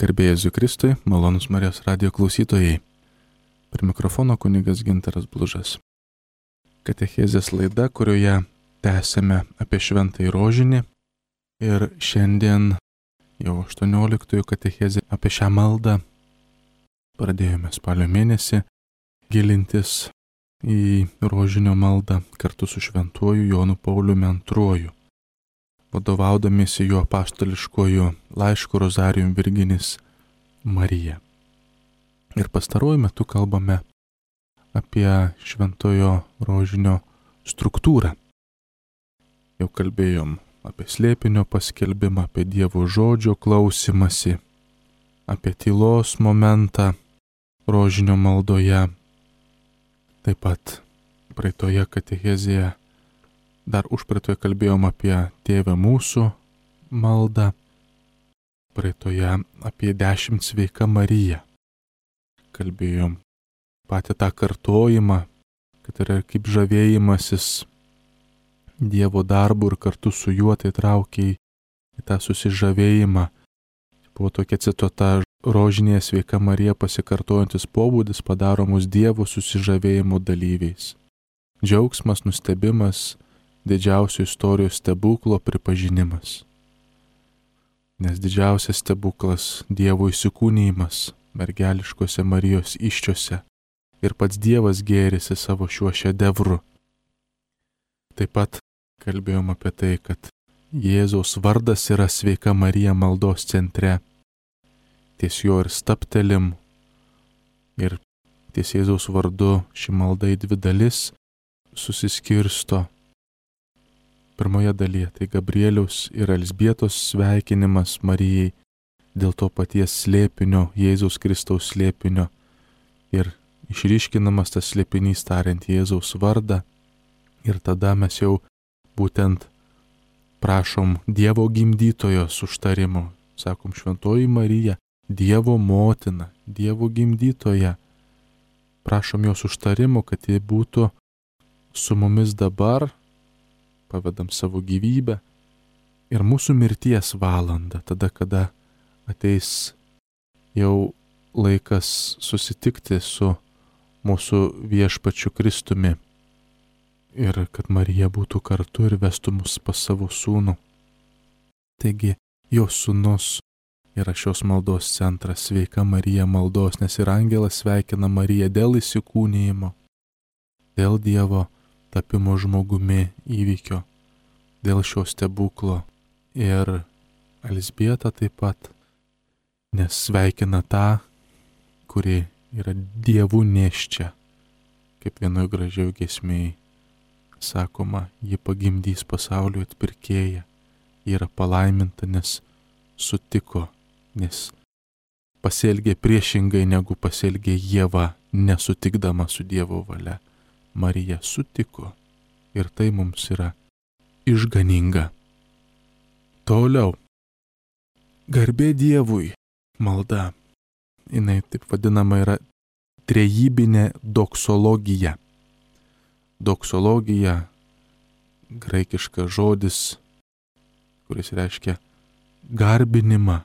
Garbė Jėzui Kristui, malonūs Marijos radijo klausytojai. Prie mikrofono kunigas Gintaras Blužas. Katechezės laida, kurioje tęsime apie šventąjį rožinį. Ir šiandien jau 18 katechezė apie šią maldą. Pradėjome spalio mėnesį gilintis į rožinio maldą kartu su šventuoju Jonu Pauliumi II, vadovaudamiesi jo apaštališkuoju laišku Rozarium Virginis Marija. Ir pastaruoju metu kalbame apie šventojo rožinio struktūrą. Jau kalbėjom apie slėpinio paskelbimą, apie Dievo žodžio klausimąsi, apie tylos momentą rožinio maldoje. Taip pat praeitoje katechezėje, dar užpraeitoje kalbėjom apie Tėvę mūsų maldą, praeitoje apie 10 sveika Marija. Kalbėjom patį tą kartojimą, kad yra kaip žavėjimasis Dievo darbu ir kartu su juo tai traukia į tą susižavėjimą. Buvo tokia citata: rožinėje sveika Marija pasikartojantis pobūdis padaro mus Dievo susižavėjimo dalyviais. Džiaugsmas, nustebimas, didžiausio istorijos stebuklo pripažinimas. Nes didžiausias stebuklas Dievo įsikūnijimas mergeliškose Marijos įsčiose ir pats Dievas gėrisi savo šiuo šedevru. Taip pat kalbėjom apie tai, kad Jėzaus vardas yra sveika Marija maldos centre. Ties jo ir staptelim, ir ties Jėzaus vardu ši malda į 2 dalis susiskirsto. Pirmoje dalyje tai Gabrieliaus ir Elzbietos sveikinimas Marijai dėl to paties slėpinio, Jėzaus Kristaus slėpinio, ir išryškinamas tas slėpinys tariant Jėzaus vardą. Ir tada mes jau būtent prašom Dievo gimdytojos užtarimo. Sakom, šventoji Marija, Dievo motina, Dievo gimdytoja. Prašom jos užtarimo, kad ji būtų su mumis dabar, pavedam savo gyvybę, ir mūsų mirties valandą, tada, kada ateis jau laikas susitikti su mūsų viešpačiu Kristumi. Ir kad Marija būtų kartu ir vestų mus pas savo sūnų. Taigi, jos sūnus yra šios maldos centras, sveika Marija maldos, nes ir angelas sveikina Mariją dėl įsikūnijimo, dėl Dievo tapimo žmogumi įvykio, dėl šio stebuklo. Ir Elzbieta taip pat, nes sveikina tą, kuri yra Dievų nėščia, kaip vienoje gražioj giesmėje sakoma, ji pagimdys pasaulio atpirkėją. Ji yra palaiminta, nes sutiko, nes pasielgė priešingai negu pasielgė Ieva, nesutikdama su Dievo valia. Marija sutiko ir tai mums yra išganinga. Toliau. Garbė Dievui malda. Jinai taip vadinama yra trejybinė doksologija. Doksologija, graikiškas žodis, kuris reiškia garbinimą.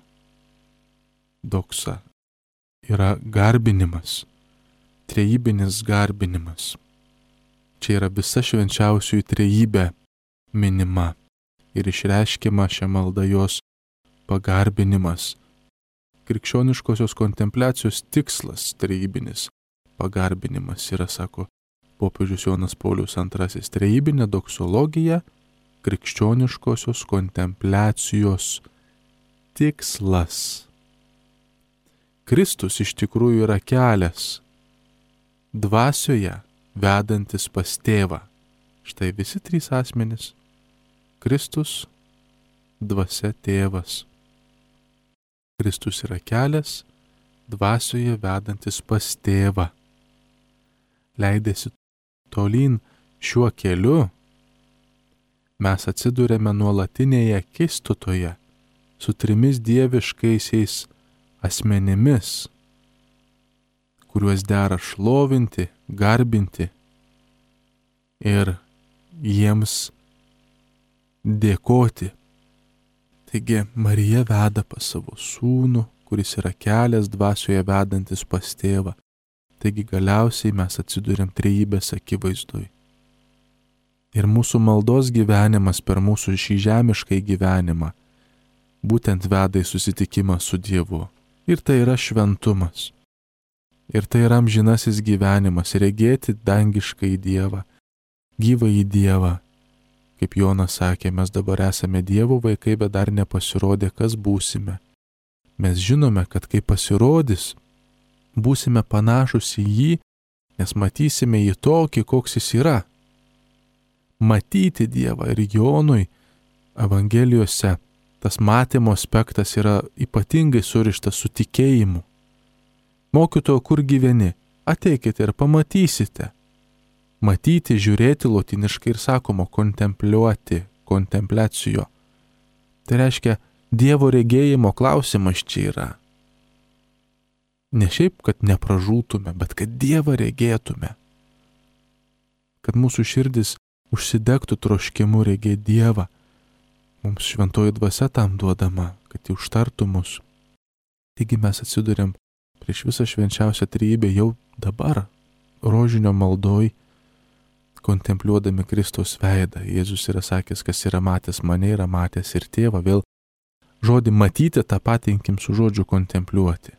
Doksa yra garbinimas, trejybinis garbinimas. Čia yra visa švenčiausioji trejybė minima ir išreiškiama šią maldą jos pagarbinimas. Krikščioniškosios kontempliacijos tikslas trejybinis pagarbinimas yra, sako popiežius Jonas Paulius II, trejybinė doksologija, krikščioniškosios kontempliacijos tikslas. Kristus iš tikrųjų yra kelias dvasioje vedantis pas Tėvą. Štai visi 3 asmenys: Kristus, dvasia, Tėvas. Kristus yra kelias dvasioje vedantis pas Tėvą. Leidėsi tolyn šiuo keliu, mes atsidūrėme nuolatinėje akistatoje su 3 dieviškaisiais asmenimis, kuriuos dera šlovinti, garbinti ir jiems dėkoti. Taigi Marija veda pas savo sūnų, kuris yra kelias dvasioje vedantis pas tėvą. Taigi galiausiai mes atsiduriam trejybės akivaizdoj. Ir mūsų maldos gyvenimas per mūsų šį žemiškai gyvenimą būtent veda į susitikimą su Dievu. Ir tai yra šventumas. Ir tai yra amžinasis gyvenimas, regėti dangišką į Dievą, gyvą į Dievą. Kaip Jonas sakė, mes dabar esame Dievo vaikai, bet dar nepasirodė, kas būsime. Mes žinome, kad kai pasirodys, būsime panašus į jį, nes matysime jį tokį, koks jis yra. Matyti Dievą ir Jonui Evangelijose tas matymo aspektas yra ypatingai surištas su tikėjimu. Mokytojo, kur gyveni? Ateikite ir pamatysite. Matyti, žiūrėti lotiniškai ir sakoma kontempliuoti, kontempliacijo. Tai reiškia, Dievo regėjimo klausimas čia yra. Ne šiaip, kad nepražūtume, bet kad Dievą regėtume. Kad mūsų širdis užsidegtų troškimu regėti Dievą. Mums šventoji dvasia tam duodama, kad jį užtartų mus. Taigi mes atsiduriam prieš visą švenčiausią trejybę jau dabar, rožinio maldoj, kontempliuodami Kristaus veidą. Jėzus yra sakęs, kas yra matęs mane, yra matęs ir tėvą. Vėl žodį matyti tapatinkim su žodžiu kontempliuoti.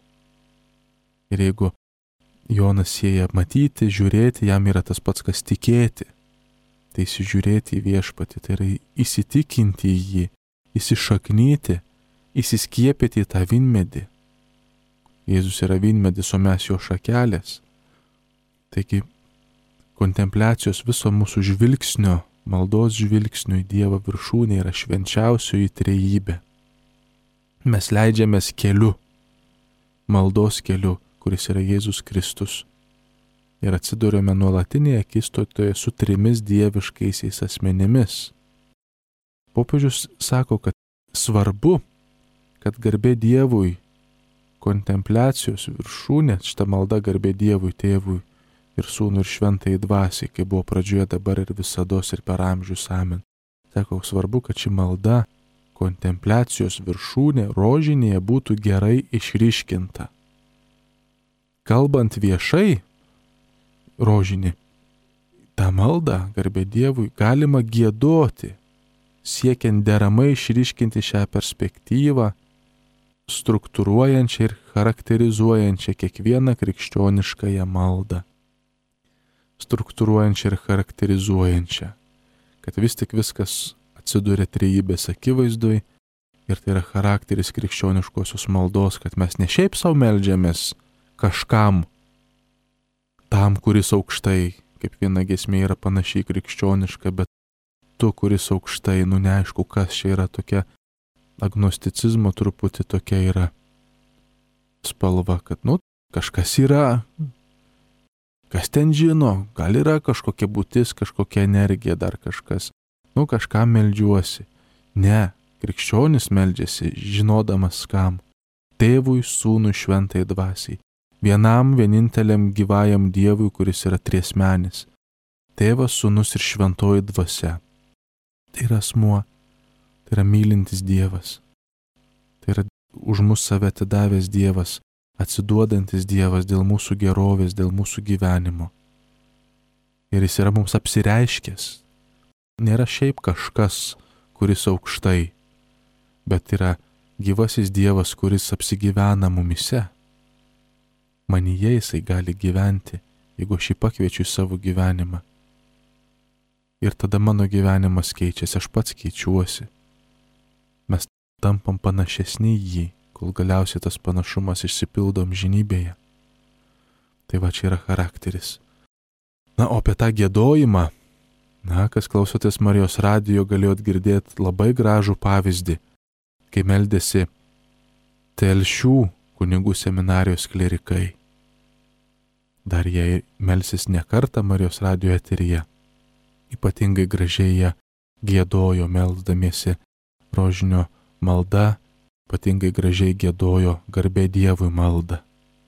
Ir jeigu Jonas sieja matyti, žiūrėti, jam yra tas pats, kas tikėti. Tai įsižiūrėti į viešpatį, tai yra įsitikinti į jį, įsišaknyti, įsiskiepyti į tą vynmedį. Jėzus yra vynmedis, o mes jo šakelės. Taigi, kontempliacijos viso mūsų žvilgsnio, maldos žvilgsnio į Dievą viršūnė yra švenčiausioji trejybė. Mes leidžiamės keliu, maldos keliu, kuris yra Jėzus Kristus. Ir atsiduriame nuolatinėje akistatoje su trimis dieviškaisiais asmenimis. Popiežius sako, kad svarbu, kad garbė Dievui, kontempliacijos viršūnė, šita malda garbė Dievui, Tėvui ir Sūnui ir Šventajai Dvasiai, kaip buvo pradžioje, dabar ir visados ir per amžius. Amen. Sako, svarbu, kad ši malda, kontempliacijos viršūnė, rožinėje būtų gerai išryškinta. Kalbant viešai, rožinį, tą maldą, garbė Dievui, galima giedoti, siekiant deramai išryškinti šią perspektyvą, struktūruojančią ir charakterizuojančią kiekvieną krikščioniškąją maldą. Struktūruojančią ir charakterizuojančią, kad vis tik viskas atsiduria trejybės akivaizdoj ir tai yra charakteris krikščioniškosios maldos, kad mes ne šiaip savo meldžiamės kažkam, tam, kuris aukštai, kaip viena giesmė yra panašiai krikščioniška, bet tu, kuris aukštai, neaišku, kas čia yra tokia agnosticizmo truputį tokia yra spalva, kad, kažkas yra, kas ten žino, gal yra kažkokia būtis, kažkokia energija, dar kažkas, kažką meldžiuosi. Ne, krikščionis meldžiasi, žinodamas kam, Tėvui, Sūnui, Šventai Dvasiai. Vienam vieninteliam gyvajam Dievui, kuris yra triesmenis. Tėvas, Sūnus ir Šventoji Dvasia. Tai yra asmuo, tai yra mylintis Dievas. Tai yra už mus save atidavęs Dievas, atsiduodantis Dievas dėl mūsų gerovės, dėl mūsų gyvenimo. Ir jis yra mums apsireiškęs. Nėra šiaip kažkas, kuris aukštai, bet yra gyvasis Dievas, kuris apsigyvena mumise. Manyje jisai gali gyventi, jeigu aš jį pakviečiu į savo gyvenimą. Ir tada mano gyvenimas keičiasi, aš pats keičiuosi. Mes tampam panašesni į jį, kol galiausiai tas panašumas išsipildo amžinybėje. Tai va čia yra charakteris. O apie tą giedojimą, kas klausotės Marijos radijo, galėjot girdėti labai gražų pavyzdį, kai meldėsi Telšių kunigų seminarijos klerikai. Dar jie melsis ne kartą Marijos radijo eteryje. Ypatingai gražiai jie giedojo melsdamiesi rožinio malda, ypatingai gražiai giedojo garbė Dievui maldą.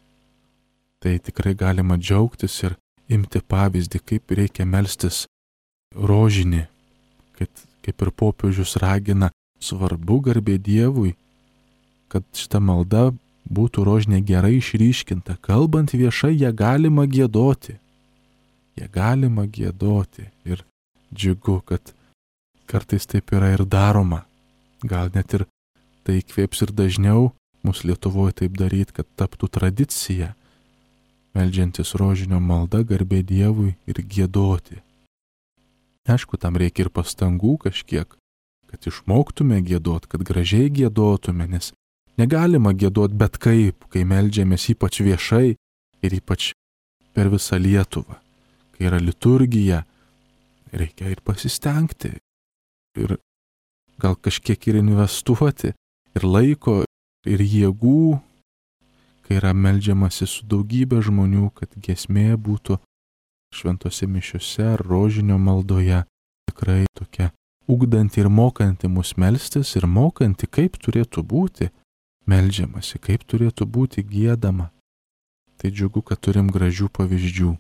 Tai tikrai galima džiaugtis ir imti pavyzdį, kaip reikia melstis rožinį, kad kaip ir popiežius ragina, svarbu garbė Dievui, kad šita malda būtų rožinė gerai išryškinta, kalbant viešai ją galima giedoti. Ją galima giedoti ir džiugu, kad kartais taip yra ir daroma. Gal net ir tai įkvėps ir dažniau mus Lietuvoje taip daryti, kad taptų tradicija, meldžiantis rožinio malda garbė Dievui ir giedoti. Aišku, tam reikia ir pastangų kažkiek, kad išmoktume giedot, kad gražiai giedotume, nes negalima giedot bet kaip, kai meldžiamės ypač viešai ir ypač per visą Lietuvą. Kai yra liturgija, reikia ir pasistengti, ir gal kažkiek ir investuoti, ir laiko, ir jėgų, kai yra meldžiamasi su daugybė žmonių, kad giesmė būtų šventose mišiose ar rožinio maldoje tikrai tokia ugdanti ir mokanti mus melstis ir mokanti, kaip turėtų būti meldžiamasi, kaip turėtų būti giedama. Tai džiugu, kad turim gražių pavyzdžių.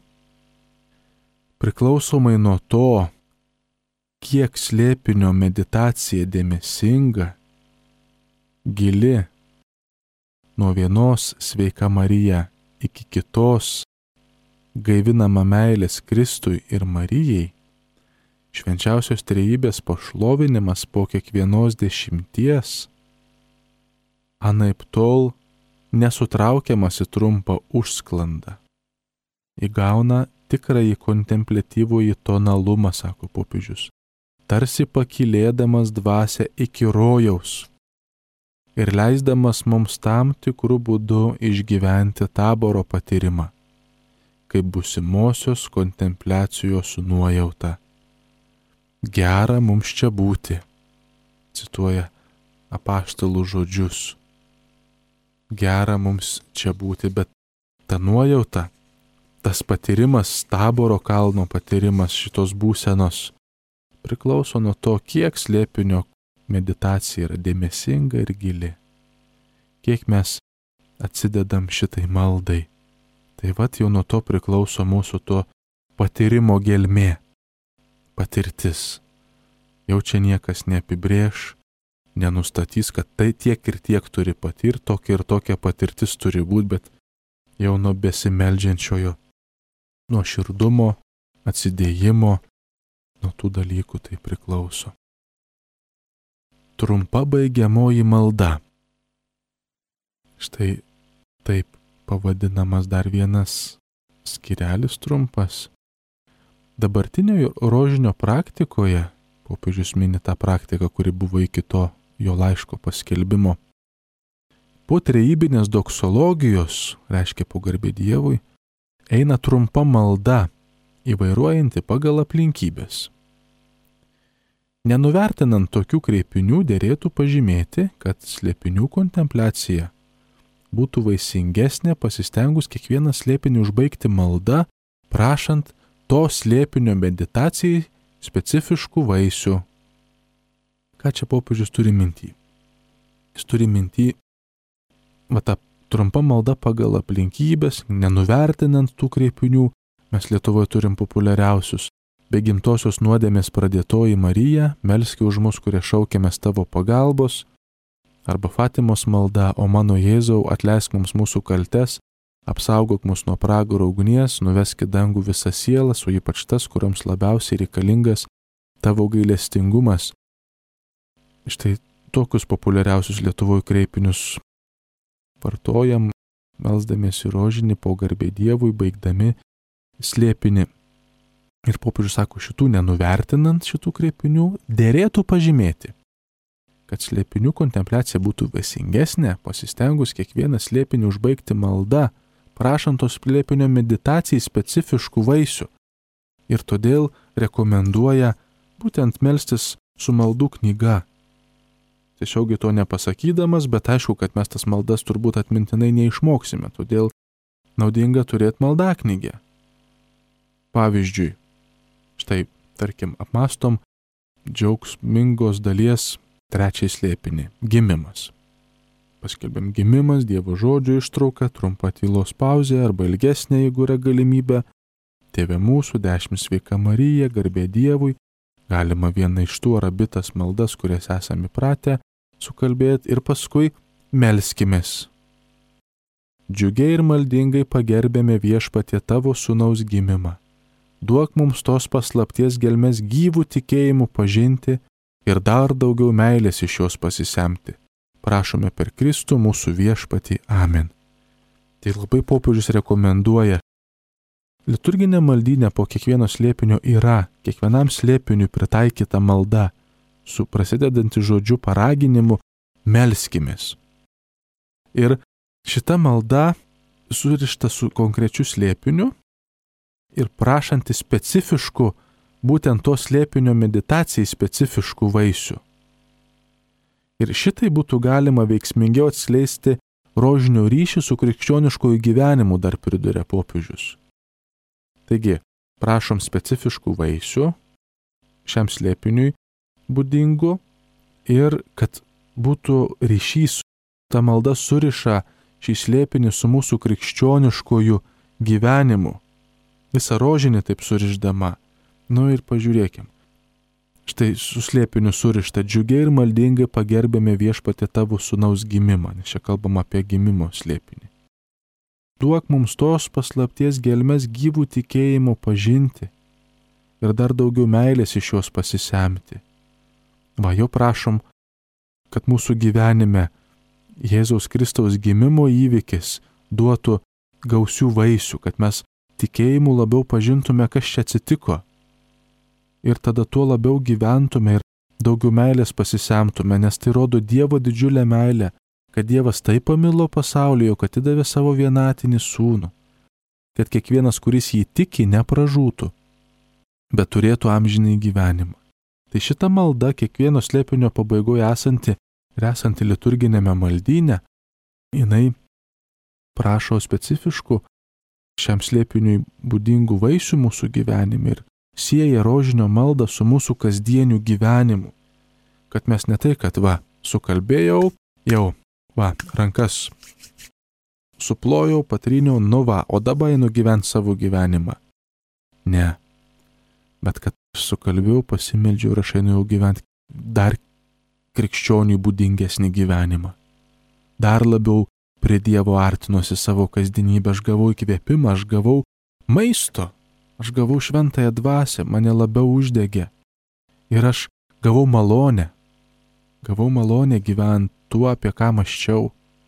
Priklausomai nuo to, kiek slėpinio meditacija dėmesinga, gili, nuo vienos Sveika Marija iki kitos gaivinama meilės Kristui ir Marijai, švenčiausios trejybės pašlovinimas po kiekvienos dešimties, anaiptol nesutraukiamas į trumpą užsklandą, įgauna tikrąjį kontempliatyvųjį tonalumą, sako popiežius, tarsi pakylėdamas dvasią iki rojaus ir leisdamas mums tam tikrų būdų išgyventi taboro patyrimą, kaip būsimosios kontempliacijos nuojauta. Gera mums čia būti, cituoja apaštalų žodžius. Gera mums čia būti, bet ta nuojauta, tas patyrimas, taboro kalno patyrimas šitos būsenos priklauso nuo to, kiek slėpinio meditacija yra dėmesinga ir gili, kiek mes atsidedam šitai maldai. Tai vat jau nuo to priklauso mūsų to patyrimo gelmė, patirtis. Jau čia niekas neapibrėš, nenustatys, kad tai tiek ir tiek turi patirti, tokia ir tokia patirtis turi būti, bet jau nuo besimeldžiančiojo, nuo širdumo, atsidėjimo, nuo tų dalykų tai priklauso. Trumpa baigiamoji malda. Štai taip pavadinamas dar vienas skirelis trumpas. Dabartinio rožinio praktikoje, popiežius mini tą praktiką, kuri buvo iki to jo laiško paskelbimo, po trejybinės doksologijos, reiškia po garbė Dievui, eina trumpa malda, įvairuojanti pagal aplinkybės. Nenuvertinant tokių kreipinių, dėrėtų pažymėti, kad slėpinių kontempliacija būtų vaisingesnė pasistengus kiekvieną slėpinį užbaigti malda, prašant to slėpinio meditacijai specifiškų vaisių. Ką čia popiežius turi minty? Jis turi minty, ta trumpa malda pagal aplinkybės, nenuvertinant tų kreipinių, mes Lietuvoje turim populiariausius. Be gimtosios nuodėmės pradėtoji Marija, melski už mus, kurie šaukiamės tavo pagalbos, arba Fatimos malda, o mano Jėzau, atleisk mums mūsų kaltes, apsaugok mus nuo pragaro ugnies, nuvesk į dangų visas sielas, o ypač tas, kuriams labiausiai reikalingas tavo gailestingumas. Štai tokius populiariausius Lietuvoje kreipinius vartojam, melsdamiesi rožinį po garbė Dievui, baigdami slėpinį. Ir popiežius sako, šitų nenuvertinant šitų kreipinių, dėrėtų pažymėti, kad slėpinių kontempliacija būtų vaisingesnė, pasistengus kiekvieną slėpinį užbaigti malda, prašant to slėpinio meditacijai specifiškų vaisių. Ir todėl rekomenduoja būtent melstis su maldų knyga. Tiesiogiai to nepasakydamas, bet aišku, kad mes tas maldas turbūt atmintinai neišmoksime, todėl naudinga turėti maldaknygę. Pavyzdžiui, štai, tarkim, apmastom džiaugsmingos dalies trečiai slėpinį – gimimas. Paskelbiam gimimas, Dievo žodžio ištrauka, trumpa tylos pauzė arba ilgesnė, jeigu yra galimybė. Tėve mūsų, 10 Sveika Marija, garbė Dievui. Galima vieną iš tų ar abi tas maldas, kurias esame įpratę sukalbėti ir paskui melskimės. džiugiai ir maldingai pagerbėme Viešpatie tavo sūnaus gimimą. Duok mums tos paslapties gelmes gyvų tikėjimų pažinti ir dar daugiau meilės iš jos pasisemti. Prašome per Kristų mūsų Viešpatį. Amen. Tai labai popiežius rekomenduoja. Liturginė maldynė po kiekvieno slėpinio yra kiekvienam slėpiniui pritaikyta malda, su prasidedanti žodžiu paraginimu melskimės. Ir šita malda surišta su konkrečiu slėpiniu ir prašanti specifiškų, būtent to slėpinio meditacijai specifiškų vaisių. Ir šitai būtų galima veiksmingiau atskleisti rožinio ryšį su krikščioniškoju gyvenimu, dar priduria popiežius. Taigi, prašom specifiškų vaisių šiam slėpiniui būdingų ir kad būtų ryšys, ta malda suriša šį slėpinį su mūsų krikščioniškoju gyvenimu. Visą rožinį taip surišdama. Ir pažiūrėkim. Štai su slėpiniu surišta džiugiai ir maldingai pagerbėme Viešpatie tavo sūnaus gimimą, nes čia kalbam apie gimimo slėpinį. Duok mums tos paslapties gelmes gyvų tikėjimų pažinti ir dar daugiau meilės iš jos pasisemti. Jo prašom, kad mūsų gyvenime Jėzaus Kristaus gimimo įvykis duotų gausių vaisių, kad mes tikėjimu labiau pažintume, kas čia atsitiko. Ir tada tuo labiau gyventume ir daugiau meilės pasisemtume, nes tai rodo Dievo didžiulę meilę, kad Dievas taip pamilo pasaulį, jog atidavė savo vienatinį sūnų, kad kiekvienas, kuris jį tiki, nepražūtų, bet turėtų amžinį gyvenimą. Tai šita malda kiekvieno slėpinio pabaigoje esanti ir esanti liturginėme maldyne, jinai prašo specifiškų šiam slėpiniui būdingų vaisių mūsų gyvenime ir sieja rožinio maldą su mūsų kasdieniu gyvenimu. Kad mes ne tai, kad sukalbėjau, rankas suplojau, patryniau, o dabar einu gyventi savo gyvenimą. Ne. Bet kad sukalbėjau, pasimeldžiau ir aš einu jau gyventi dar krikščioniui būdingesnį gyvenimą. Dar labiau prie Dievo artinuosi savo kasdienybę, aš gavau įkvėpimą, aš gavau maisto, aš gavau šventąją dvasią, mane labiau uždegė. Ir aš gavau malonę gyventi tuo, apie ką mąsčiau.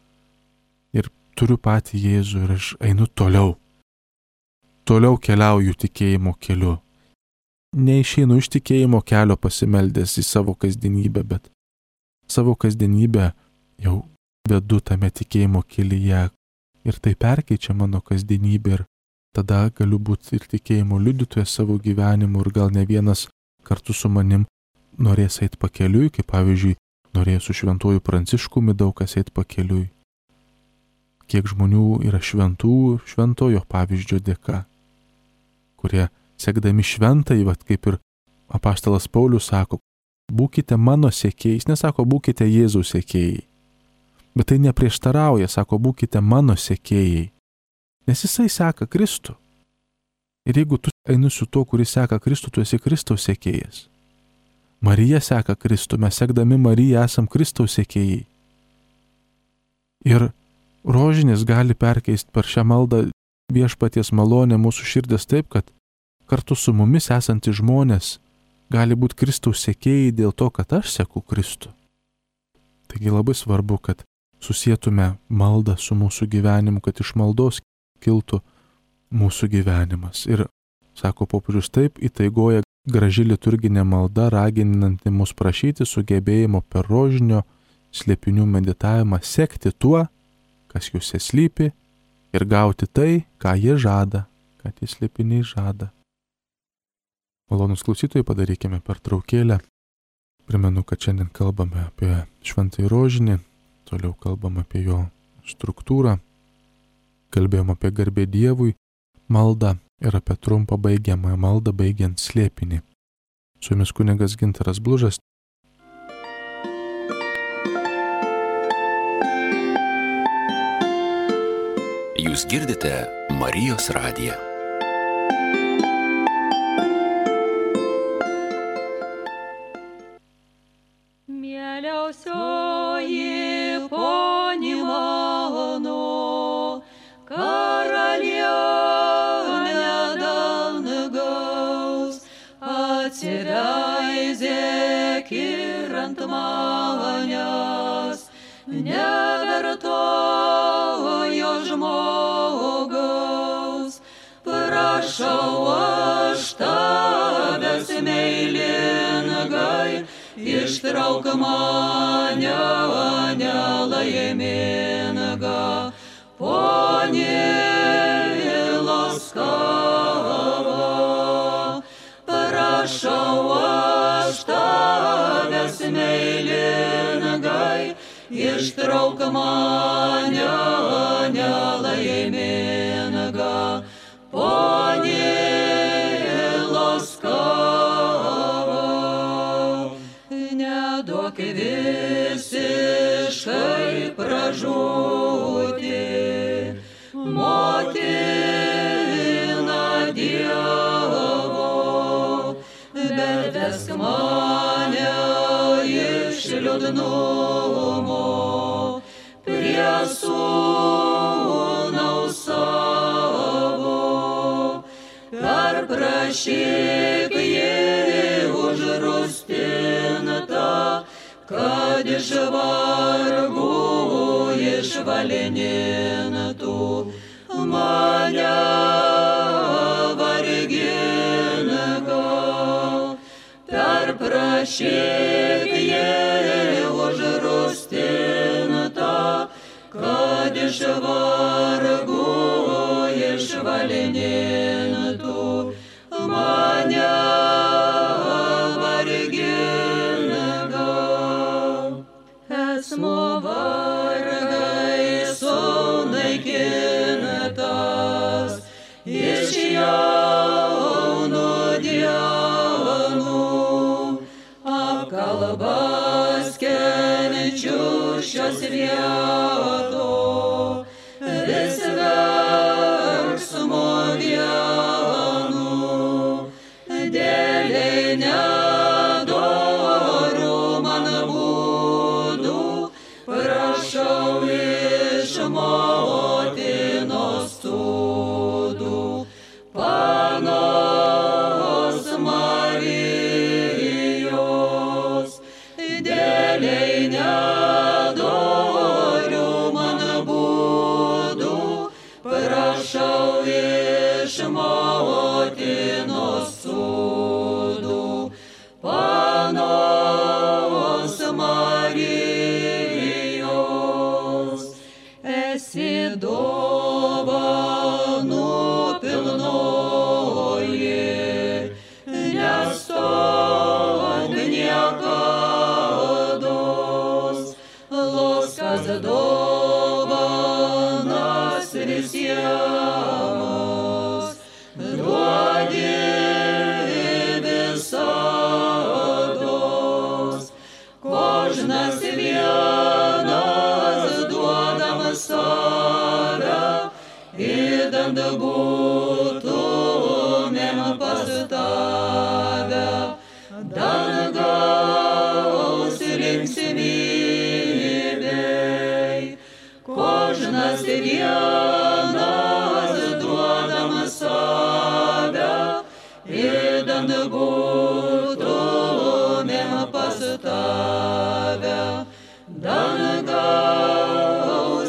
Ir turiu patį Jėzų ir aš einu toliau. Toliau keliauju tikėjimo keliu. Neišeinu iš tikėjimo kelio pasimeldęs į savo kasdienybę, bet savo kasdienybę jau vedu tame tikėjimo kelyje ir tai perkeičia mano kasdienybę ir tada galiu būti ir tikėjimo liudytojas savo gyvenimu ir gal ne vienas kartu su manim norės eit pakeliui, kaip pavyzdžiui norėjo su šventuoju Pranciškumi daug kas eit pakeliui. Kiek žmonių yra šventojo pavyzdžio dėka, kurie sekdami šventąjį, kaip ir apaštalas Paulius sako, būkite mano sekėjais, nesako būkite Jėzaus sekėjai. Bet tai neprieštarauja, sako būkite mano sekėjai, nes jisai seka Kristų. Ir jeigu tu eini su tuo, kuris seka Kristų, tu esi Kristaus sekėjas. Marija seka Kristų, mes sekdami Mariją esam Kristaus sekėjai. Ir rožinis gali perkeisti per šią maldą Viešpaties malonę mūsų širdis taip, kad kartu su mumis esantys žmonės gali būti Kristaus sekėjai dėl to, kad aš seku Kristų. Taigi labai svarbu, kad susietume maldą su mūsų gyvenimu, kad iš maldos kiltų mūsų gyvenimas. Ir, sako popiežius, taip įtaigoja graži liturginė malda, raginanti mus prašyti sugebėjimo per rožinio slėpinių meditavimą sekti tuo, kas juose slypi, ir gauti tai, ką jie žada, ką tie slėpiniai žada. Malonūs klausytojai, padarykime pertraukėlę. Primenu, kad šiandien kalbame apie šventąjį rožinį, toliau kalbam apie jo struktūrą, kalbėjom apie garbę Dievui, maldą ir apie trumpą baigiamąją maldą baigiant slėpinį. Su jumis kunigas Gintaras Blužas. Jūs girdite Marijos radiją. Mieliausioji poni mano, manęs, nevertojo žmogaus. Prašau aš tavęs meilingai, ištrauk mane nelaimingą, ponie laskava. Prašau aš tavęs meilingai, ištrauk mane nelaimingą, ponie laskava. Neduok visiškai pražūti, motina Dievo, bet vesk mane iš liūdnumo prie sūnaus savo. Perprašyk jį užrūstintą, kad iš vargų išvalintų mane vargingą. Perprašyk jį užrūstintą, kad iš vargų išvalintų mane vargingą. Esmu vargai sunaikintas iš jaunų dienų, apkalbas kenčiu šios vieto, vis verksmo vienu, dėliai nedoriu man būdų, prašau iš motinos sūdų, panos Marijos. Dėliai nedoriu man būdų, prašau iš motinos sūdų, panos Marijos. Esi dovanų pilnoji, nestok niekados, loskas dovanas visiems duodi visados. Kožnas vienas duodam save, idant būtumėm pas tave, dangaus linksmybei. Kožnas vienas duodam save, idant būtumėm pas tave, dangaus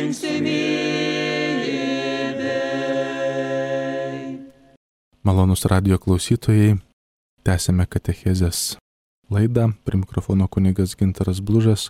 linksmybei. Malonūs radijo klausytojai, tęsime katechezės laidą, prie mikrofono kunigas Gintaras Blužas.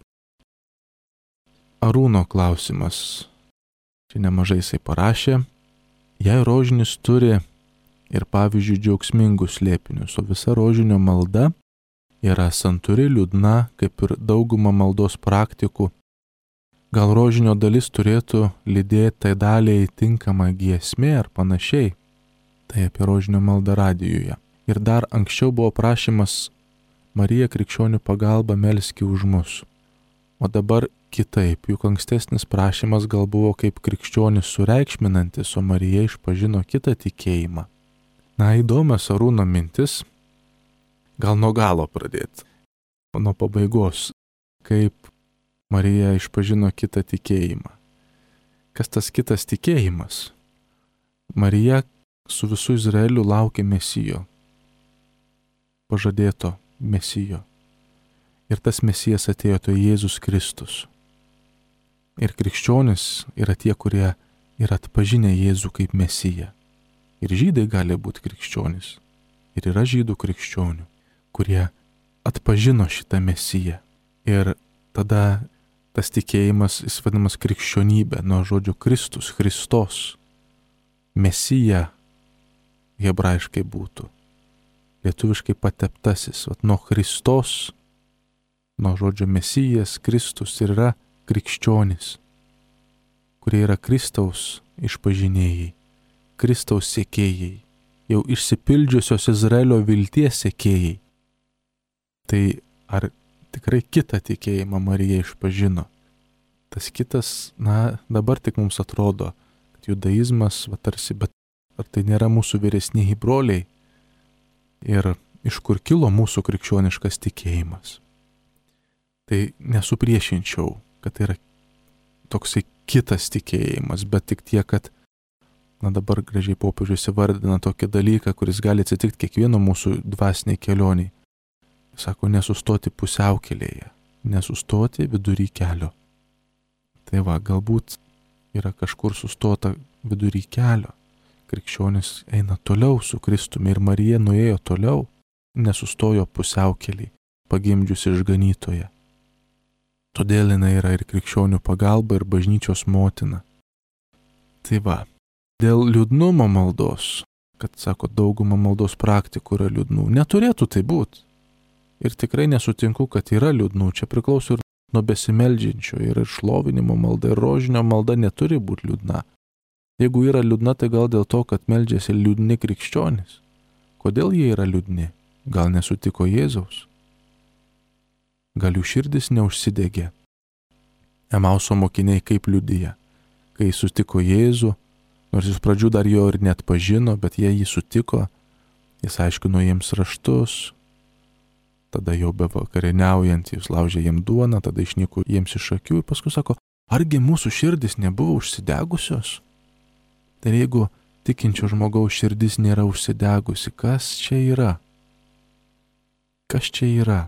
Arūno klausimas. Čia nemažai jisai parašė. Jei rožinis turi ir pavyzdžiui džiaugsmingus slėpinius, o visa rožinio malda yra santūri, liūdna, kaip ir dauguma maldos praktikų, gal rožinio dalis turėtų lydėti tai daliai tinkamą giesmė ar panašiai. Tai apie rožinio maldą radijuje. Ir dar anksčiau buvo prašymas Marija krikščionių pagalba melski už mus. O dabar kitaip, juk ankstesnis prašymas gal buvo kaip krikščionis sureikšminantis, o Marija išpažino kitą tikėjimą. Na, įdomias Arūno mintis, gal nuo galo pradėti, nuo pabaigos, kaip Marija išpažino kitą tikėjimą. Kas tas kitas tikėjimas? Marija su visu Izraeliu laukė Mesijo, pažadėto Mesijo. Ir tas Mesijas atėjo, tai Jėzus Kristus. Ir krikščionis yra tie, kurie yra atpažinę Jėzų kaip Mesiją. Ir žydai gali būti krikščionis. Ir yra žydų krikščionių, kurie atpažino šitą Mesiją. Ir tada tas tikėjimas, jis vadinamas krikščionybė, nuo žodžio Kristus, Christos. Mesija hebrajiškai būtų. Lietuviškai pateptasis. Nuo Christos, nuo žodžio Mesijas, Kristus ir yra krikščionis, kurie yra Kristaus išpažinėjai, Kristaus sekėjai, jau išsipildžiusios Izraelio vilties sekėjai. Tai ar tikrai kitą tikėjimą Marija išpažino? Tas kitas, dabar tik mums atrodo, kad judaizmas, tarsi, bet ar tai nėra mūsų vyresnieji broliai? Ir iš kur kilo mūsų krikščioniškas tikėjimas? Tai nesupriešinčiau, kad tai yra toksai kitas tikėjimas, bet tik tiek, kad dabar gražiai popiežius įvardina tokį dalyką, kuris gali atsitikti kiekvieno mūsų dvasiniai kelioniai. Sako, nesustoti pusiaukelėje, nesustoti vidury kelio. Tai galbūt yra kažkur sustota vidury kelio. Krikščionis eina toliau su Kristumi ir Marija nuėjo toliau, nesustojo pusiaukelį, pagimdžiusi išganytoje. Todėl jinai yra ir krikščionių pagalba, ir bažnyčios motina. Tai dėl liūdnumo maldos, kad sako, dauguma maldos praktikų yra liūdnų, neturėtų tai būti. Ir tikrai nesutinku, kad yra liūdnų, čia priklauso ir nuo besimeldžiančio, ir šlovinimo malda, ir rožinio malda neturi būti liūdna. Jeigu yra liūdna, tai gal dėl to, kad meldžiasi liūdni krikščionys. Kodėl jie yra liūdni? Gal nesutiko Jėzaus? Gal jų širdis neužsidegė? Emauso mokiniai kaip liudija, kai sutiko Jėzų, nors iš pradžių dar jo ir net pažino, bet jie jį sutiko, jis aiškino jiems raštus, tada jau bevakarieniaujant jis laužė jiems duoną, tada išnyko jiems iš akių ir paskui sako, argi mūsų širdis nebuvo užsidegusios? Tai jeigu tikinčio žmogaus širdis nėra užsidegusi, kas čia yra? Kas čia yra?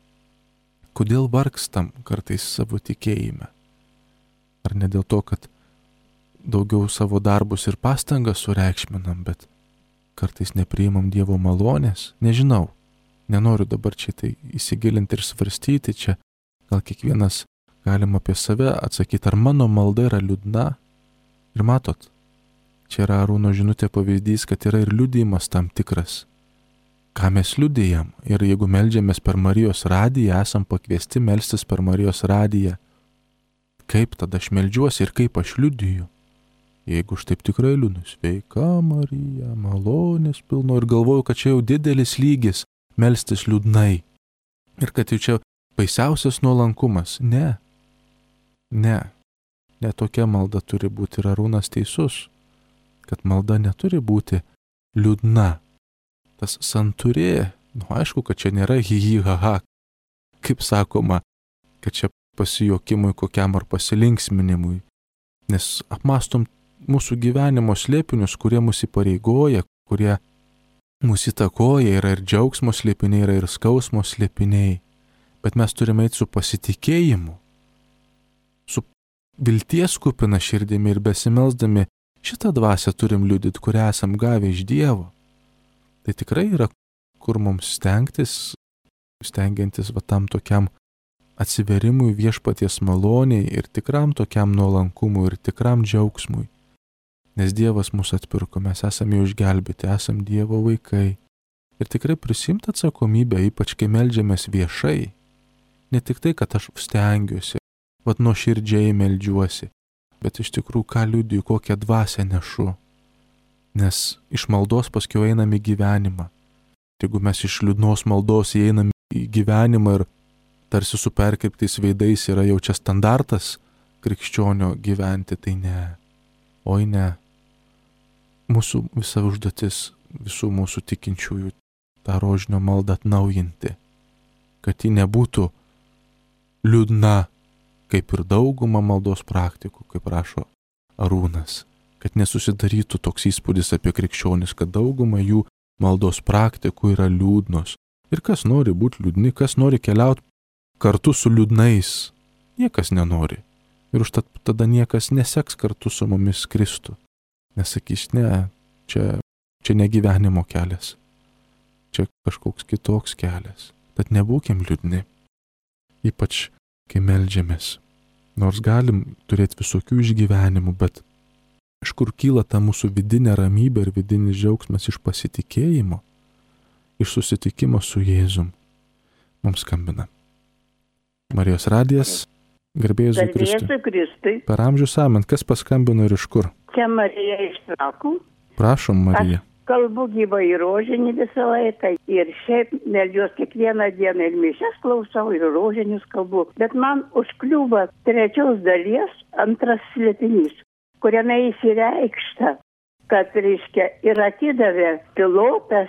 Kodėl vargstam kartais savo tikėjime? Ar ne dėl to, kad daugiau savo darbus ir pastangas sureikšminam, bet kartais nepriimam Dievo malonės? Nežinau, nenoriu dabar čia tai įsigilinti ir svarstyti, čia gal kiekvienas galim apie save atsakyti, ar mano malda yra liūdna? Ir matot, čia yra Arūno žinutė pavyzdys, kad yra ir liudijimas tam tikras. Ką mes liudijam? Ir jeigu meldžiamės per Marijos radiją, esam pakviesti melstis per Marijos radiją. Kaip tada aš meldžiuosi ir kaip aš liudiju? Jeigu aš taip tikrai liūdnu, sveika Marija, malonės pilno, ir galvoju, kad čia jau didelis lygis melstis liūdnai. Ir kad jau čia baisiausias nuolankumas. Ne. Ne tokia malda turi būti, ir Arūnas teisus, kad malda neturi būti liūdna. Tas santūrė, aišku, kad čia nėra hi-hi-ha-ha, kaip sakoma, kad čia pasijokimui kokiam ar pasilinksminimui, nes apmastom mūsų gyvenimo slėpinius, kurie mus įpareigoja, kurie mus įtakoja, yra ir džiaugsmo slėpiniai, yra ir skausmo slėpiniai, bet mes turime eiti su pasitikėjimu, su vilties kupina širdimi ir besimelsdami šitą dvasią turim liudyti, kurią esam gavę iš Dievo. Tai tikrai yra, kur mums stengiantis tam tokiam atsiverimui viešpaties maloniai ir tikram tokiam nuolankumui ir tikram džiaugsmui. Nes Dievas mūsų atpirko, mes esame jau išgelbėti, esame Dievo vaikai. Ir tikrai prisimti atsakomybę, ypač kai meldžiamės viešai. Ne tik tai, kad aš stengiuosi, nuoširdžiai meldžiuosi, bet iš tikrųjų ką liudiju, kokią dvasią nešu. Nes iš maldos paskui einam į gyvenimą. Jeigu mes iš liūdnos maldos įeinam į gyvenimą ir tarsi su perkreiptais veidais yra jau čia standartas krikščionio gyventi, tai ne. Oi ne. Mūsų visa užduotis, visų mūsų tikinčiųjų tą rožinio maldą atnaujinti, kad ji nebūtų liūdna, kaip ir dauguma maldos praktikų, kaip rašo Arūnas. Kad nesusidarytų toks įspūdis apie krikščionis, kad dauguma jų maldos praktikų yra liūdnos. Ir kas nori būti liūdni, kas nori keliauti kartu su liūdnais. Niekas nenori. Ir užtat tada niekas neseks kartu su mumis Kristų. Nesakys, ne, čia ne gyvenimo kelias. Čia kažkoks kitoks kelias. Tad nebūkim liūdni. Ypač, kai meldžiamės. Nors galim turėti visokių išgyvenimų, bet iš kur kyla ta mūsų vidinė ramybė ir vidinis džiaugsmas? Iš pasitikėjimo, iš susitikimo su Jėzum. Mums skambina Marijos radijas, garbė Jėzui Kristui. Per amžius amint, kas paskambino ir iš kur? Čia Marija iš Trakų. Prašom, Marija. Aš kalbu gyvą į rožinį visą laiką ir šiaip melžiuos kiekvieną dieną ir mišias klausau ir rožinius kalbu. Bet man užkliūva 3 dalies 2 slėpinys, kuriame įsireikšta, kad, reiškia, ir atidavė Pilotas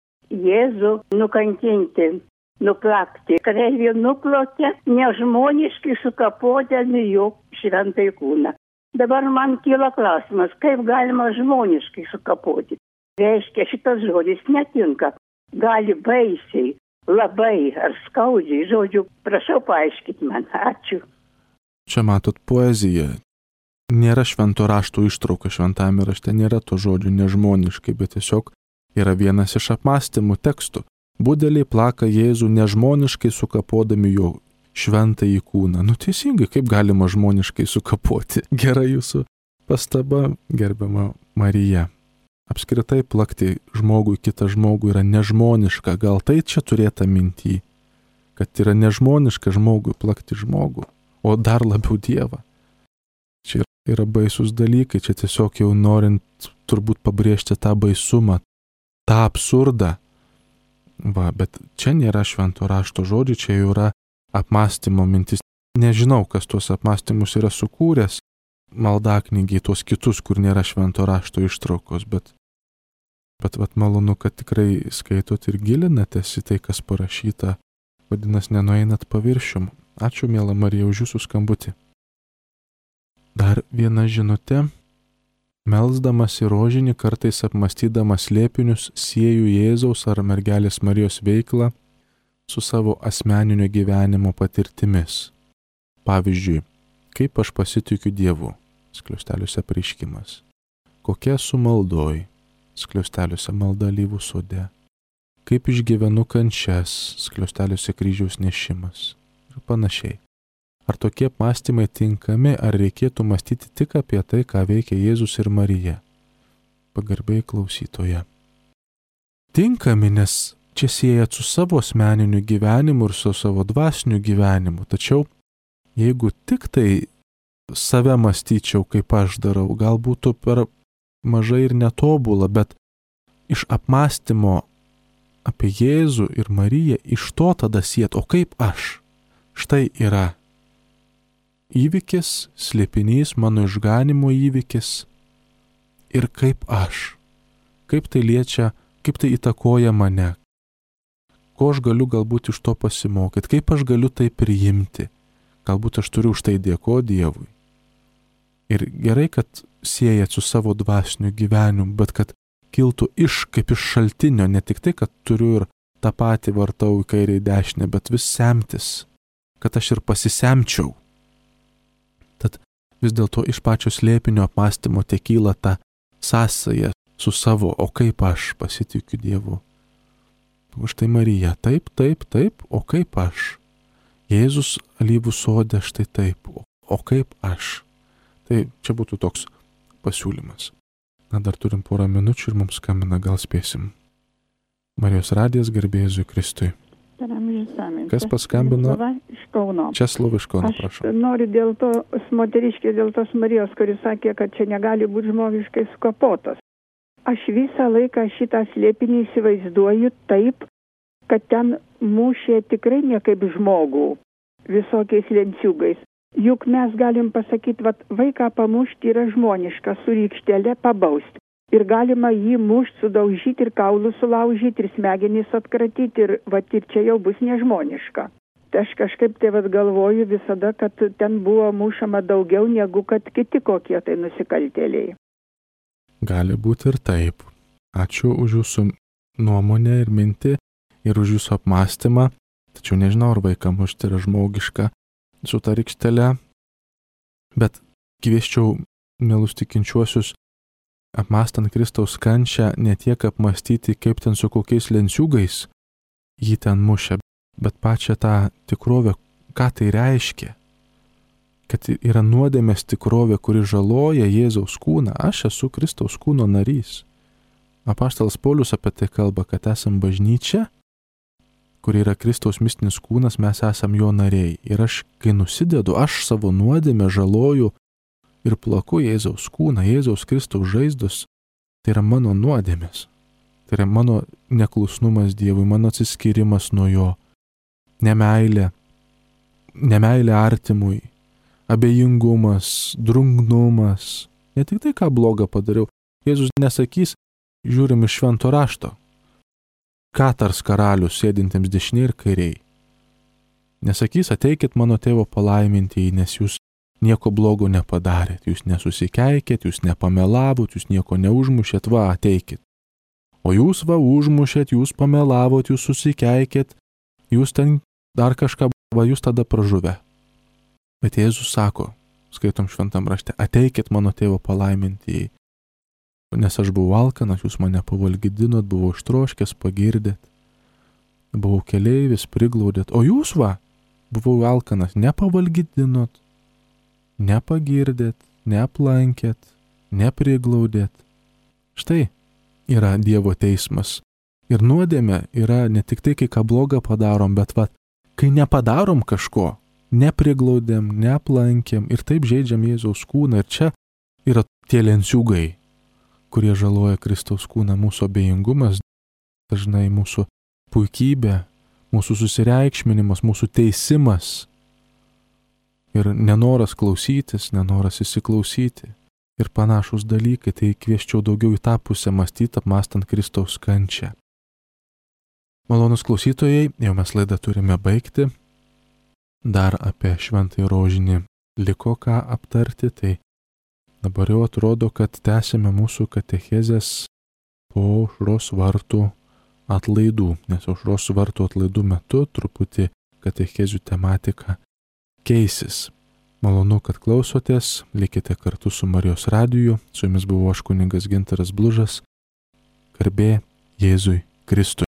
Jėzų nukankinti, nuplakti. Kareiviai nuplotė, nežmoniškai sukapodami jo šventąjį kūną. Dabar man kyla klausimas, kaip galima žmoniškai sukapoti? Reiškia, šitas žodis netinka. Gali baisiai, labai ar skaudžiai. Žodžiu, prašau paaiškinti man. Ačiū. Čia matot poeziją. Nėra švento rašto ištrauka šventame rašte, nėra to žodžio nežmoniškai, bet tiesiog yra vienas iš apmąstymų tekstų. Budeliai plaka Jėzų nežmoniškai sukapodami jo šventąjį kūną. Nu teisingai, kaip galima žmoniškai sukapoti? Gera jūsų pastaba, gerbiama Marija. Apskritai plakti žmogui kitą žmogų yra nežmoniška. Gal tai čia turėta minty, kad yra nežmoniška žmogui plakti žmogų, o dar labiau Dievą. Čia yra baisus dalykai, čia tiesiog jau norint turbūt pabrėžti tą baisumą, tą absurdą. Va, bet čia nėra švento rašto žodžiai, čia jau yra apmąstymo mintis. Nežinau, kas tuos apmąstymus yra sukūręs, maldaknygiai tuos kitus, kur nėra švento rašto ištraukos, bet malonu, kad tikrai skaitot ir gilinatės į tai, kas parašyta, vadinasi, nenueinat paviršium. Ačiū, miela Marija, už jūsų skambutį. Dar viena žinutė. Melsdamas į rožinį, kartais apmąstydamas slėpinius, sieju Jėzaus ar mergelės Marijos veiklą su savo asmeninio gyvenimo patirtimis. Pavyzdžiui, kaip aš pasitikiu Dievu, skliausteliuose pareiškimas. Kokia esu maldoj, skliausteliuose malda alyvų sode. Kaip išgyvenu kančias, skliausteliuose kryžiaus nešimas ir panašiai. Ar tokie apmąstymai tinkami, ar reikėtų mąstyti tik apie tai, ką veikia Jėzus ir Marija? Pagarbiai klausytoja. Tinkami, nes čia siejat su savo asmeniniu gyvenimu ir su savo dvasiniu gyvenimu. Tačiau jeigu tik tai save mąstyčiau, kaip aš darau, gal būtų per mažai ir netobula, bet iš apmąstymo apie Jėzų ir Mariją iš to tada siet, o kaip aš? Štai yra įvykis, slėpinys, mano išganimo įvykis ir kaip aš, kaip tai liečia, kaip tai įtakoja mane, ko aš galiu galbūt iš to pasimokyti, kaip aš galiu tai priimti, galbūt aš turiu už tai dėkoti Dievui. Ir gerai, kad siejat su savo dvasiniu gyvenimu, bet kad kiltų kaip iš šaltinio, ne tik tai, kad turiu ir tą patį vartau į kairę į dešinę, bet vis semtis, kad aš ir pasisemčiau. Tad vis dėlto iš pačio slėpinio apmąstymo tekyla ta sąsaja su savo, o kaip aš pasitikiu Dievu. Štai Marija, taip, o kaip aš? Jėzus alyvų sode, štai taip, o kaip aš? Tai čia būtų toks pasiūlymas. Na, dar turim porą minučių ir mums skambina, gal spėsim. Marijos radijas, garbė Jėzui Kristui. Kas paskambino? Česlovas iš Kauno, prašau. Aš noriu dėl tos moteriškės, dėl tos Marijos, kuris sakė, kad čia negali būti žmogiškai sukapotas. Aš visą laiką šitą slėpinį įsivaizduoju taip, kad ten mušė tikrai ne kaip žmogų, visokiais lenciūgais. Juk mes galim pasakyti, vaiką pamušti yra žmoniška, su rykštelė pabausti. Ir galima jį mušti, sudaužyti ir kaulus sulaužyti ir smegenys atkratyti ir čia jau bus nežmoniška. Tai aš kažkaip galvoju visada, kad ten buvo mušama daugiau negu kad kiti kokie tai nusikaltėliai. Gali būti ir taip. Ačiū už jūsų nuomonę ir mintį ir už jūsų apmąstymą. Tačiau nežinau, ar vaikam mušti yra žmogiška su ta rykštele, bet kvieščiau mielus tikinčiuosius, apmąstant Kristaus kančią, ne tiek apmąstyti, kaip ten su kokiais lenciūgais jį ten mušė, bet pačią tą tikrovę, ką tai reiškia. Kad yra nuodėmės tikrovė, kuri žaloja Jėzaus kūną. Aš esu Kristaus kūno narys. Apaštalas Paulius apie tai kalba, kad esam bažnyčia, kur yra Kristaus mistinis kūnas, mes esam jo nariai. Ir aš, kai nusidedu, aš savo nuodėmę žaloju ir plaku Jėzaus kūną, Jėzaus Kristaus žaizdus, tai yra mano nuodėmės. Tai yra mano neklusnumas Dievui, mano atsiskyrimas nuo jo, nemeilė artimui, abejingumas, drungnumas. Ne tik tai, ką blogą padariau. Jėzus nesakys, žiūrim iš švento rašto, ką tars karalius sėdintiems dešiniai ir kairiai. Nesakys, ateikit mano tėvo palaimintieji, nes jūs nieko blogo nepadarėt, jūs nesusikeikėt, jūs nepamelavot, jūs nieko neužmušėt, va, ateikit. O jūs va užmušėt, jūs pamelavot, jūs susikeikėt, jūs ten dar kažką, va jūs tada pražuvę. Bet Jėzus sako, skaitom šventam rašte, ateikit mano tėvo palaimintieji, nes aš buvau alkanas, jūs mane pavalgydinot, buvau ištroškęs, pagirdėt, buvau keleivis, priglaudėt, o jūs va, buvau alkanas, nepavalgydinot, nepagirdėt, neaplankėt, nepriglaudėt. Štai yra Dievo teismas. Ir nuodėmė yra ne tik tai, kai ką blogą padarom, bet va, kai nepadarom kažko, nepriglaudėm, neaplankėm ir taip žaidžiam Jėzaus kūną. Ir čia yra tie lenciūgai, kurie žaloja Kristaus kūną, mūsų abejingumas, dažnai mūsų puikybė, mūsų susireikšminimas, mūsų teisimas ir nenoras klausytis, nenoras įsiklausyti ir panašus dalykai. Tai kvieščiau daugiau į tą pusę mąstyti, apmąstant Kristaus kančią. Malonus klausytojai, jau mes laidą turime baigti. Dar apie šventąjį rožinį liko ką aptarti, tai dabar jau atrodo, kad tęsime mūsų katechezės po aušros vartų atlaidų, nes aušros vartų atlaidų metu truputį katechezių tematika keisis. Malonu, kad klausotės, likite kartu su Marijos radiju, su jumis buvo aš kunigas Gintaras Blužas, garbė Jėzui Kristui.